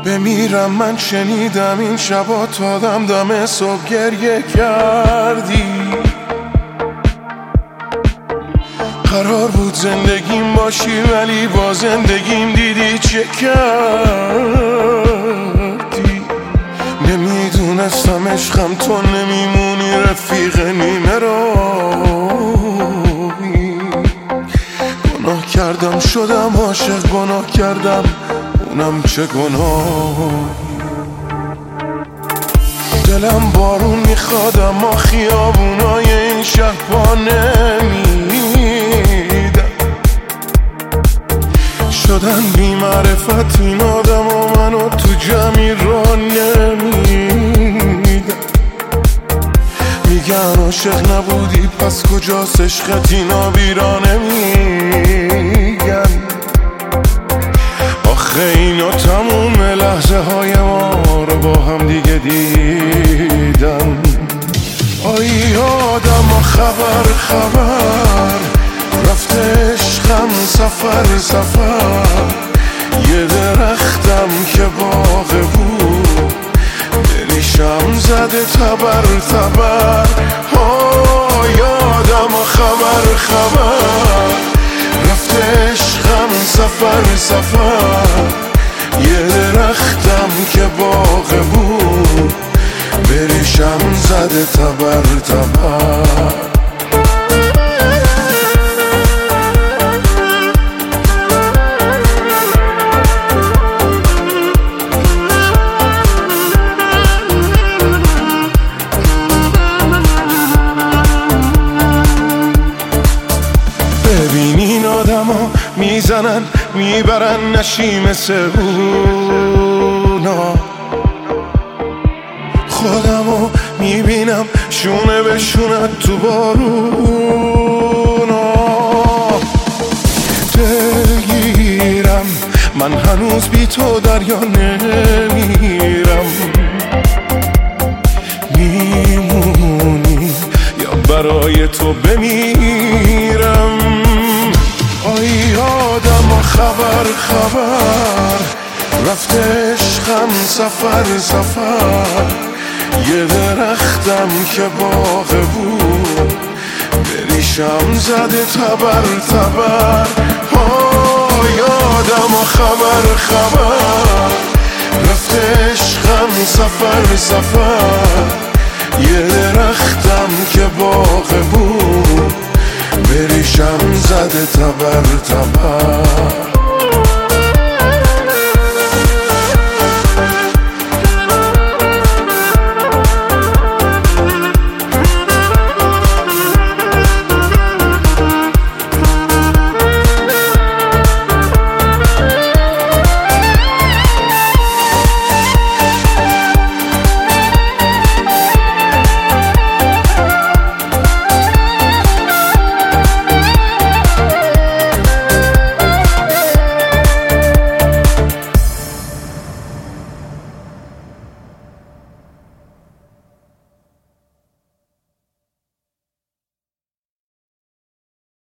بمیرم من شنیدم این شبا تا دم صبح گریه کردی. قرار بود زندگیم باشی ولی با زندگیم دیدی چه کردی. نمیدونستم عشقم تو نمیمونی رفیق نیمه روی. گناه کردم شدم عاشق، گناه کردم اونم چه گناهی. دلم بارون میخواد اما خیابونای این شهر پا نمیدم. شدن بی معرفت این آدم و منو تو جمعی را نمیدم. میگن عاشق نبودی پس کجاست عشقت، اینا بیرا نمیگن. آخه اینا تموم لحظه های ما رو با هم دیگه دیدن. آی آدم ها خبر رفته عشقم سفر. یه درختم که باغ بود دریشم زده تبر. آی آدم ها خبر رفته عشقم سفر. یه درختم که باغ بود بریشم زده تبر. ببینین آدم ها میزنن میبرن نشیم سهونا. خودمو میبینم شونه به شونه تو بارونا. دلگیرم من هنوز بی تو دریا نمیرم. میمونی یا برای تو بمیرم. آی آدم ها خبر رفته عشقم سفر. یه درختم که باغ بود بریشم زده تبر. آی آدم ها خبر رفته عشقم سفر. یه درختم که باغ بود بریشم زده تبر.